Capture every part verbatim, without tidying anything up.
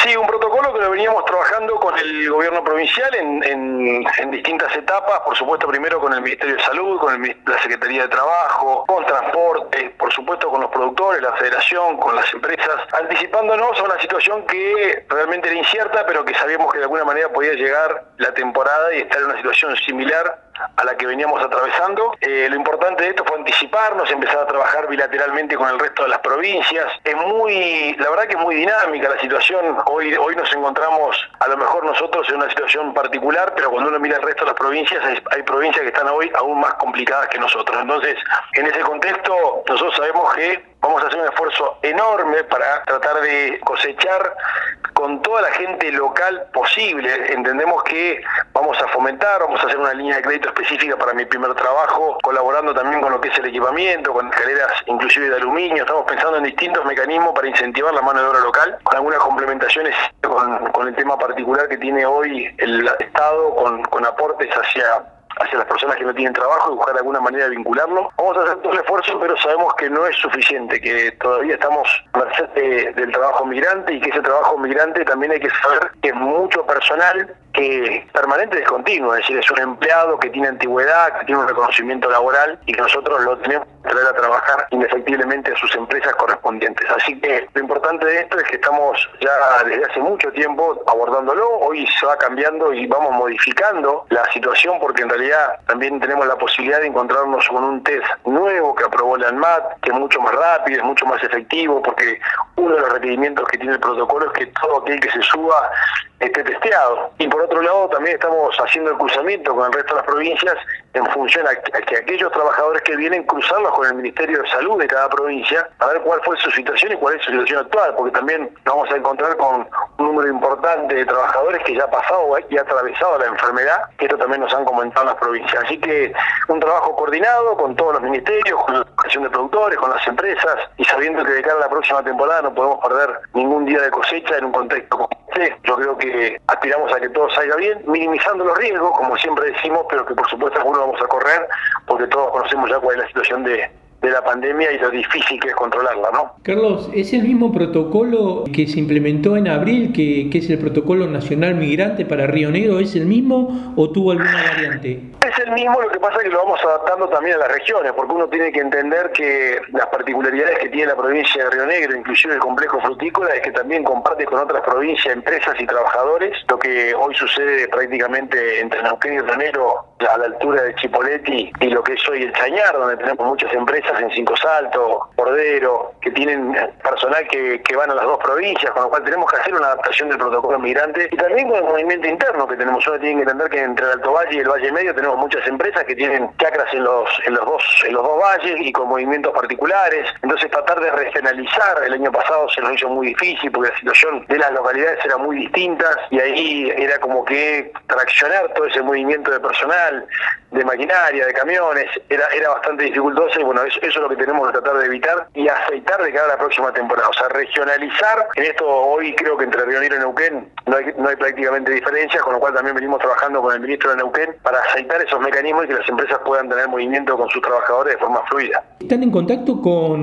Sí, un protocolo que lo veníamos trabajando con el gobierno provincial en, en, en distintas etapas, por supuesto primero con el Ministerio de Salud, con el, la Secretaría de Trabajo, con Transporte, por supuesto con los productores, la Federación, con las empresas, anticipándonos a una situación que realmente era incierta, pero que sabíamos que de alguna manera podía llegar la temporada y estar en una situación similar a la que veníamos atravesando. Eh, lo importante de esto fue anticiparnos, empezar a trabajar bilateralmente con el resto de las provincias. Es muy, la verdad que es muy dinámica la situación. Hoy, hoy nos encontramos, a lo mejor nosotros en una situación particular, pero cuando uno mira el resto de las provincias, hay, hay provincias que están hoy aún más complicadas que nosotros. Entonces, en ese contexto, nosotros sabemos que vamos a hacer un esfuerzo enorme para tratar de cosechar con toda la gente local posible. Entendemos que vamos a fomentar, vamos a hacer una línea de crédito específica para mi primer trabajo, colaborando también con lo que es el equipamiento, con escaleras inclusive de aluminio. Estamos pensando en distintos mecanismos para incentivar la mano de obra local, con algunas complementaciones con, con el tema particular que tiene hoy el Estado, con, con aportes hacia hacia las personas que no tienen trabajo y buscar alguna manera de vincularlo. Vamos a hacer todo el esfuerzo, pero sabemos que no es suficiente, que todavía estamos a merced de, del trabajo migrante y que ese trabajo migrante también hay que saber que es mucho personal que permanente descontinuo, es decir, es un empleado que tiene antigüedad, que tiene un reconocimiento laboral y que nosotros lo tenemos que traer a trabajar indefectiblemente a sus empresas correspondientes. Así que lo importante de esto es que estamos ya desde hace mucho tiempo abordándolo. Hoy se va cambiando y vamos modificando la situación porque en realidad también tenemos la posibilidad de encontrarnos con un test nuevo que aprobó la ANMAT, que es mucho más rápido, es mucho más efectivo, porque uno de los requerimientos que tiene el protocolo es que todo aquel que se suba esté testeado. Y por otro lado también estamos haciendo el cruzamiento con el resto de las provincias en función a que aquellos trabajadores que vienen cruzarlos con el Ministerio de Salud de cada provincia a ver cuál fue su situación y cuál es su situación actual, porque también nos vamos a encontrar con un número importante de trabajadores que ya ha pasado y ha atravesado la enfermedad, que esto también nos han comentado en las provincias. Así que un trabajo coordinado con todos los ministerios, con la Asociación de Productores, con las empresas, y sabiendo que de cara a la próxima temporada no podemos perder ningún día de cosecha en un contexto como este. Yo creo que aspiramos a que todo salga bien, minimizando los riesgos, como siempre decimos, pero que por supuesto algunos vamos a correr, porque todos conocemos ya cuál es la situación de, de la pandemia y lo difícil que es controlarla, ¿no? Carlos, ¿es el mismo protocolo que se implementó en abril, que, que es el protocolo nacional migrante para Río Negro? ¿Es el mismo o tuvo alguna variante? Es el mismo, lo que pasa es que lo vamos adaptando también a las regiones, porque uno tiene que entender que las particularidades que tiene la provincia de Río Negro, inclusive el complejo frutícola, es que también comparte con otras provincias, empresas y trabajadores, lo que hoy sucede prácticamente entre Neuquén y Río Negro, a la altura de Chipoleti, y lo que es hoy el Chañar, donde tenemos muchas empresas en Cinco Saltos, Cordero, que tienen personal que, que van a las dos provincias, con lo cual tenemos que hacer una adaptación del protocolo migrante, y también con el movimiento interno que tenemos. Uno tiene que entender que entre el Alto Valle y el Valle Medio tenemos muchas empresas que tienen chacras en los en los dos en los dos valles y con movimientos particulares. Entonces tratar de regionalizar, el año pasado se nos hizo muy difícil porque la situación de las localidades era muy distintas y ahí era como que traccionar todo ese movimiento de personal, de maquinaria, de camiones, era era bastante dificultoso, y bueno, eso, eso es lo que tenemos que tratar de evitar y aceitar de cara a la próxima temporada. O sea, regionalizar. En esto hoy creo que entre Río Negro y Neuquén no hay, no hay prácticamente diferencias, con lo cual también venimos trabajando con el ministro de Neuquén para aceitar esos mecanismos y que las empresas puedan tener movimiento con sus trabajadores de forma fluida. ¿Están en contacto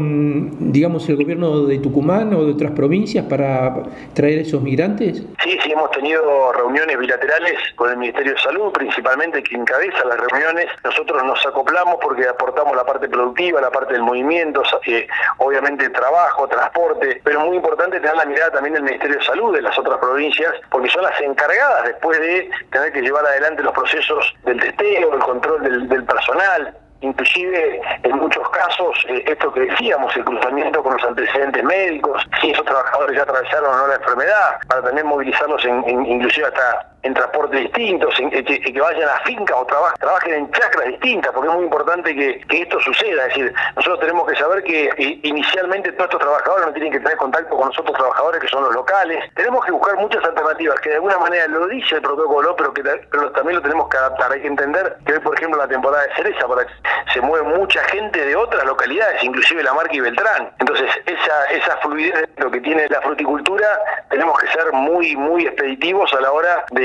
con, digamos, el gobierno de Tucumán o de otras provincias para traer esos migrantes? Sí, sí, hemos tenido reuniones bilaterales con el Ministerio de Salud, principalmente, que encabeza las reuniones. Nosotros nos acoplamos porque aportamos la parte productiva, la parte del movimiento, eh, obviamente trabajo, transporte, pero muy importante tener la mirada también del Ministerio de Salud de las otras provincias, porque son las encargadas después de tener que llevar adelante los procesos del testeo, el control del, del personal. Inclusive en muchos casos, eh, esto que decíamos, el cruzamiento con los antecedentes médicos, si esos trabajadores ya atravesaron o no la enfermedad, para también movilizarlos en, en, inclusive hasta en transportes distintos, en, en, que, que vayan a fincas o traba, trabajen en chacras distintas, porque es muy importante que, que esto suceda. Es decir, nosotros tenemos que saber que eh, inicialmente todos estos trabajadores no tienen que tener contacto con los otros trabajadores que son los locales. Tenemos que buscar muchas alternativas, que de alguna manera lo dice el protocolo, pero que pero también lo tenemos que adaptar. Hay que entender que hoy, por ejemplo, la temporada de cereza, para se mueve mucha gente de otras localidades, inclusive La Marca y Beltrán. Entonces, esa esa fluidez de lo que tiene la fruticultura, tenemos que ser muy, muy expeditivos a la hora de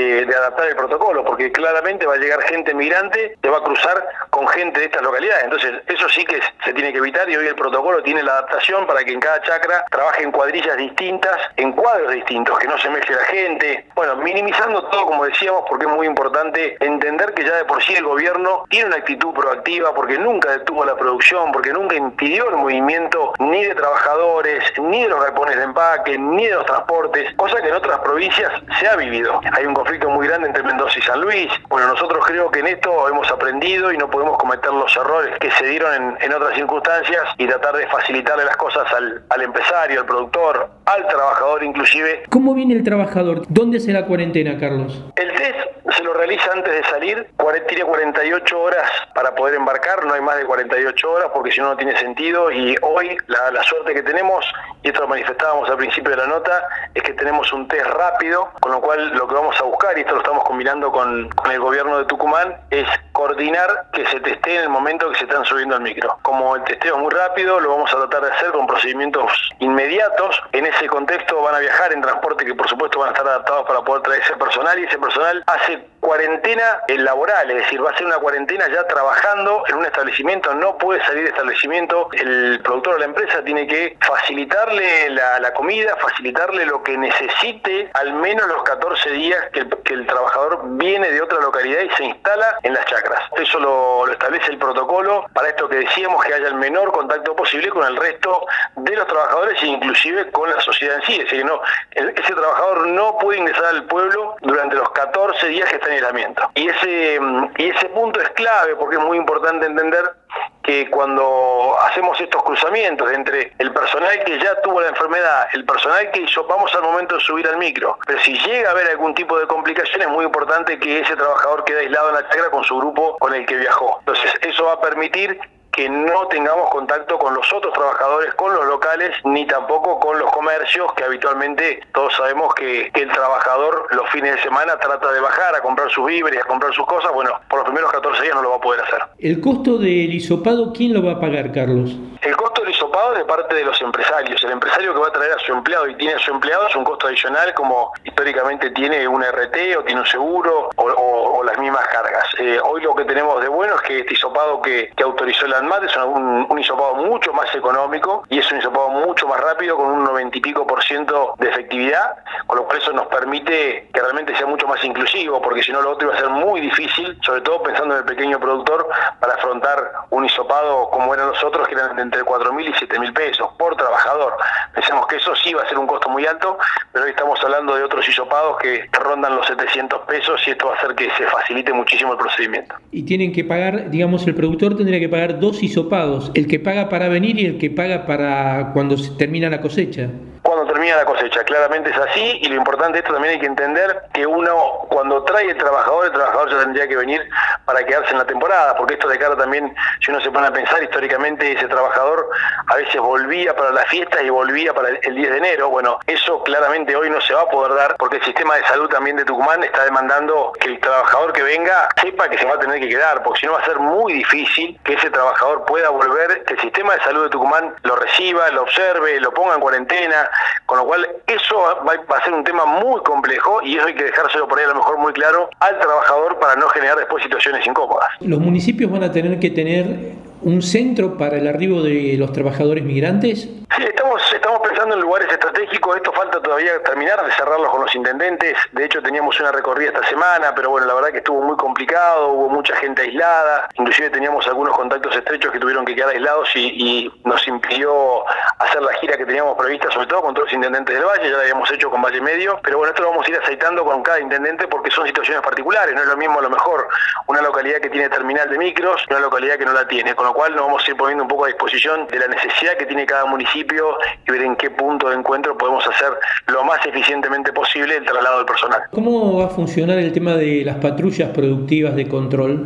de, de adaptar el protocolo, porque claramente va a llegar gente migrante que va a cruzar con gente de estas localidades. Entonces, eso sí que se tiene que evitar, y hoy el protocolo tiene la adaptación para que en cada chacra trabaje en cuadrillas distintas, en cuadros distintos, que no se mezcle la gente. Bueno, minimizando todo, como decíamos, porque es muy importante entender que ya de por sí el gobierno tiene una actitud proactiva, porque nunca detuvo la producción, porque nunca impidió el movimiento ni de trabajadores, ni de los galpones de empaque, ni de los transportes, cosa que en otras provincias se ha vivido. Hay un conflicto muy grande entre Mendoza y San Luis. Bueno, nosotros creo que en esto hemos aprendido y no podemos cometer los errores que se dieron en, en otras circunstancias y tratar de facilitarle las cosas al, al empresario, al productor, al trabajador inclusive. ¿Cómo viene el trabajador? ¿Dónde hace la cuarentena, Carlos? El test se lo realiza antes de salir, tiene cuarenta y ocho horas para poder embarcar, no hay más de cuarenta y ocho horas porque si no no tiene sentido, y hoy la, la suerte que tenemos, y esto lo manifestábamos al principio de la nota, es que tenemos un test rápido, con lo cual lo que vamos a buscar, y esto lo estamos combinando con, con el gobierno de Tucumán, es coordinar que se testee en el momento que se están subiendo al micro. Como el testeo es muy rápido, lo vamos a tratar de hacer con procedimientos inmediatos. En ese contexto van a viajar en transporte que por supuesto van a estar adaptados para poder traer ese personal, y ese personal hace cuarentena laboral, es decir, va a ser una cuarentena ya trabajando en un establecimiento, no puede salir de establecimiento. El productor o la empresa tiene que facilitarle la, la comida, facilitarle lo que necesite, al menos los catorce días que el, que el trabajador viene de otra localidad y se instala en las chacras. Eso lo, lo establece el protocolo, para esto que decíamos, que haya el menor contacto posible con el resto de los trabajadores e inclusive con la sociedad en sí. Es decir, no, el, ese trabajador no puede ingresar al pueblo durante los catorce días que está en aislamiento. Y ese, y ese punto es clave, porque es muy importante entender que cuando hacemos estos cruzamientos entre el personal que ya tuvo la enfermedad, el personal que hizo, vamos al momento de subir al micro, pero si llega a haber algún tipo de complicación, es muy importante que ese trabajador quede aislado en la chacra con su grupo con el que viajó. Entonces, eso va a permitir que no tengamos contacto con los otros trabajadores, con los locales, ni tampoco con los comercios, que habitualmente todos sabemos que, que el trabajador los fines de semana trata de bajar a comprar sus víveres, a comprar sus cosas. Bueno, por los primeros catorce días no lo va a poder hacer. ¿El costo del hisopado quién lo va a pagar, Carlos? El costo del hisopado es de parte de los empresarios. El empresario que va a traer a su empleado y tiene a su empleado es un costo adicional, como históricamente tiene un R T o tiene un seguro o, o, o las mismas cargas. Eh, hoy lo que tenemos de bueno es que este hisopado que, que autorizó el ANMAT es un, un hisopado mucho más económico y es un hisopado mucho más rápido, con un noventa y pico por ciento de efectividad, con lo cual eso nos permite que realmente sea mucho más inclusivo, porque si no lo otro iba a ser muy difícil, sobre todo pensando en el pequeño productor, para afrontar un hisopado como eran los otros, que eran de entre cuatro mil y siete mil pesos por trabajador. Pensamos que eso sí va a ser un costo muy alto, pero hoy estamos hablando de otros hisopados que, que rondan los setecientos pesos, y esto va a hacer que se facilite muchísimo el procedimiento. Y tienen que pagar, digamos, el productor tendría que pagar dos hisopados, el que paga para venir y el que paga para cuando se termina la cosecha. Cuando termina la cosecha, claramente es así, y lo importante de esto también hay que entender que uno cuando trae el trabajador, el trabajador ya tendría que venir para quedarse en la temporada, porque esto de cara también, si uno se pone a pensar históricamente, ese trabajador a veces volvía para las fiestas y volvía para el diez de enero. Bueno, eso claramente hoy no se va a poder dar, porque el sistema de salud también de Tucumán está demandando que el trabajador que venga sepa que se va a tener que quedar, porque si no va a ser muy difícil que ese trabajador pueda volver, que el sistema de salud de Tucumán lo reciba, lo observe, lo ponga en cuarentena, con lo cual eso va a ser un tema muy complejo, y eso hay que dejárselo por ahí a lo mejor muy claro al trabajador para no generar después situaciones incómodas. ¿Los municipios van a tener que tener un centro para el arribo de los trabajadores migrantes? Sí, estamos, estamos pensando en lugares estratégicos. Esto falta todavía terminar de cerrarlos con los intendentes. De hecho, teníamos una recorrida esta semana, pero bueno, la verdad que estuvo muy complicado, hubo mucha gente aislada, inclusive teníamos algunos contactos estrechos que tuvieron que quedar aislados y, y nos impidió hacer la gira que teníamos prevista, sobre todo con todos los intendentes del Valle. Ya la habíamos hecho con Valle Medio, pero bueno, esto lo vamos a ir aceitando con cada intendente porque son situaciones particulares. No es lo mismo a lo mejor una localidad que tiene terminal de micros y una localidad que no la tiene, con lo cual nos vamos a ir poniendo un poco a disposición de la necesidad que tiene cada municipio y ver en qué punto de encuentro podemos hacer lo más eficientemente posible el traslado del personal. ¿Cómo va a funcionar el tema de las patrullas productivas de control?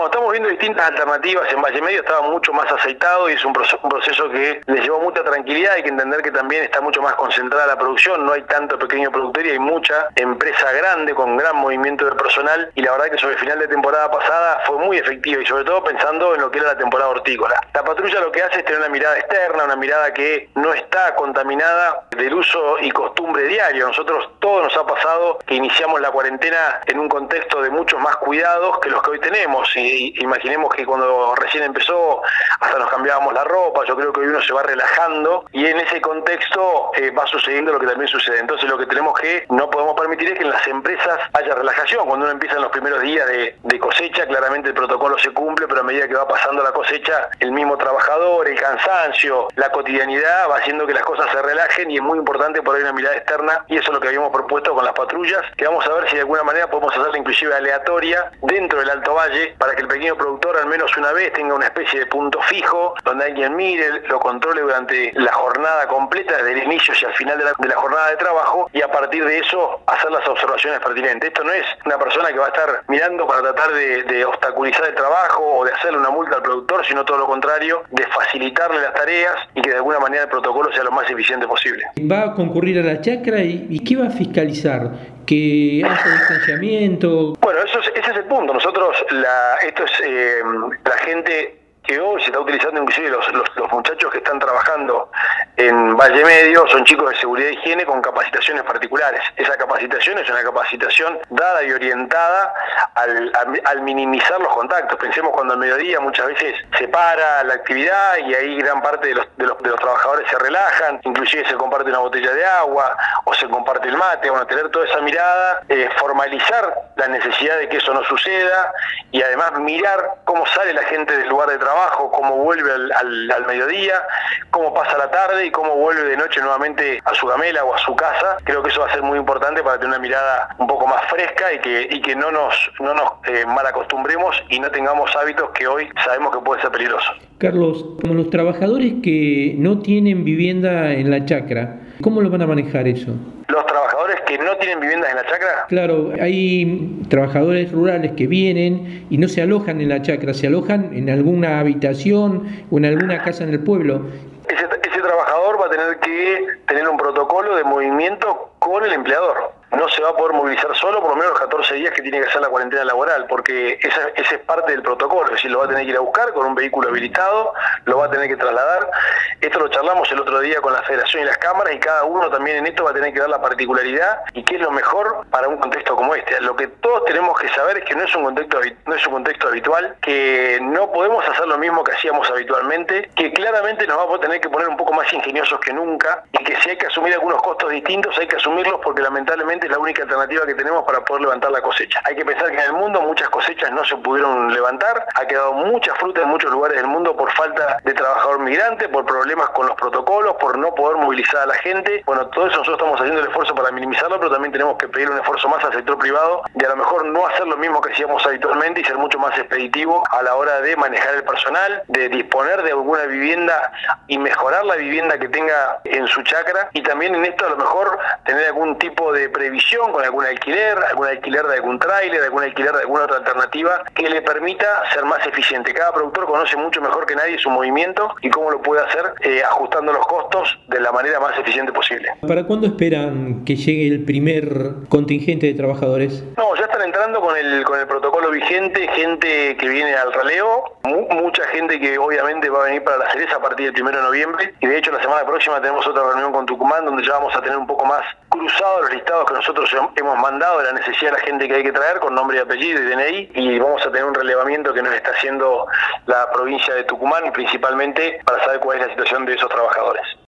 Bueno, estamos viendo distintas alternativas. En Valle Medio estaba mucho más aceitado y es un proceso, un proceso que les llevó mucha tranquilidad. Hay que entender que también está mucho más concentrada la producción, no hay tanto pequeño productor y hay mucha empresa grande con gran movimiento de personal, y la verdad que sobre el final de temporada pasada fue muy efectivo, y sobre todo pensando en lo que era la temporada hortícola. La patrulla lo que hace es tener una mirada externa, una mirada que no está contaminada del uso y costumbre diario. Nosotros todo nos ha pasado que iniciamos la cuarentena en un contexto de muchos más cuidados que los que hoy tenemos, y imaginemos que cuando recién empezó hasta nos cambiábamos la ropa. Yo creo que hoy uno se va relajando y en ese contexto eh, va sucediendo lo que también sucede. Entonces lo que tenemos que, no podemos permitir es que en las empresas haya relajación. Cuando uno empieza en los primeros días de, de cosecha, claramente el protocolo se cumple, pero a medida que va pasando la cosecha, el mismo trabajador, el cansancio, la cotidianidad va haciendo que las cosas se relajen, y es muy importante por ahí una mirada externa, y eso es lo que habíamos propuesto con las patrullas, que vamos a ver si de alguna manera podemos hacerla inclusive aleatoria dentro del Alto Valle, para que el pequeño productor al menos una vez tenga una especie de punto fijo, donde alguien mire, lo controle durante la jornada completa, desde el inicio y al final de la, de la jornada de trabajo, y a partir de eso hacer las observaciones pertinentes. Esto no es una persona que va a estar mirando para tratar de, de obstaculizar el trabajo o de hacerle una multa al productor, sino todo lo contrario, de facilitarle las tareas y que de alguna manera el protocolo sea lo más eficiente posible. ¿Va a concurrir a la chacra y, y qué va a fiscalizar? ¿Que haya distanciamiento? Bueno, eso es, ese es el punto. Nosotros, la, esto es eh, la gente que hoy se está utilizando, inclusive los, los, los muchachos que están trabajando en Valle Medio son chicos de seguridad e higiene con capacitaciones particulares. Esa capacitación es una capacitación dada y orientada al, a, al minimizar los contactos. Pensemos cuando al mediodía muchas veces se para la actividad y ahí gran parte de los, de los, de los trabajadores se relajan, inclusive se comparte una botella de agua o se comparte el mate. Bueno, tener toda esa mirada, eh, formalizar la necesidad de que eso no suceda, y además mirar cómo sale la gente del lugar de trabajo, cómo vuelve al, al, al mediodía, cómo pasa la tarde y cómo vuelve de noche nuevamente a su gamela o a su casa. Creo que eso va a ser muy importante para tener una mirada un poco más fresca y que, y que no nos, no nos eh, malacostumbremos y no tengamos hábitos que hoy sabemos que pueden ser peligrosos. Carlos, como los trabajadores que no tienen vivienda en la chacra, ¿cómo lo van a manejar eso? Los trabajadores que no tienen viviendas en la chacra. Claro, hay trabajadores rurales que vienen y no se alojan en la chacra, se alojan en alguna habitación o en alguna casa en el pueblo. Ese, ese trabajador va a tener que tener un protocolo de movimiento con el empleador. No se va a poder movilizar solo por lo menos los catorce días que tiene que hacer la cuarentena laboral, porque esa, esa es parte del protocolo. Es decir, lo va a tener que ir a buscar con un vehículo habilitado, lo va a tener que trasladar. Esto lo charlamos el otro día con la Federación y las cámaras, y cada uno también en esto va a tener que dar la particularidad y qué es lo mejor para un contexto como este. Lo que todos tenemos que saber es que no es un contexto, no es un contexto habitual, que no podemos hacer lo mismo que hacíamos habitualmente, que claramente nos vamos a tener que poner un poco más ingeniosos que nunca, y que si hay que asumir algunos costos distintos hay que asumirlos, porque lamentablemente es la única alternativa que tenemos para poder levantar la cosecha. Hay que pensar que en el mundo muchas cosechas no se pudieron levantar, ha quedado mucha fruta en muchos lugares del mundo por falta de trabajador migrante, por problemas con los protocolos, por no poder movilizar a la gente. Bueno, todo eso nosotros estamos haciendo el esfuerzo para minimizarlo, pero también tenemos que pedir un esfuerzo más al sector privado de a lo mejor no hacer lo mismo que hacíamos habitualmente y ser mucho más expeditivo a la hora de manejar el personal, de disponer de alguna vivienda y mejorar la vivienda que tenga en su chacra, y también en esto a lo mejor tener algún tipo de previsión con algún alquiler, algún alquiler de algún tráiler, algún alquiler de alguna otra alternativa que le permita ser más eficiente. Cada productor conoce mucho mejor que nadie su movimiento y cómo lo puede hacer eh, ajustando los costos de la manera más eficiente posible. ¿Para cuándo esperan que llegue el primer contingente de trabajadores? No, ya están entrando con el con el protocolo vigente, gente que viene al raleo, mu mucha gente que obviamente va a venir para La Cereza a partir del primero de noviembre, y de hecho la semana próxima tenemos otra reunión con Tucumán donde ya vamos a tener un poco más cruzados los listados que nosotros hemos mandado de la necesidad de la gente que hay que traer con nombre y apellido y D N I, y vamos a tener un relevamiento que nos está haciendo la provincia de Tucumán principalmente para saber cuál es la situación de esos trabajadores.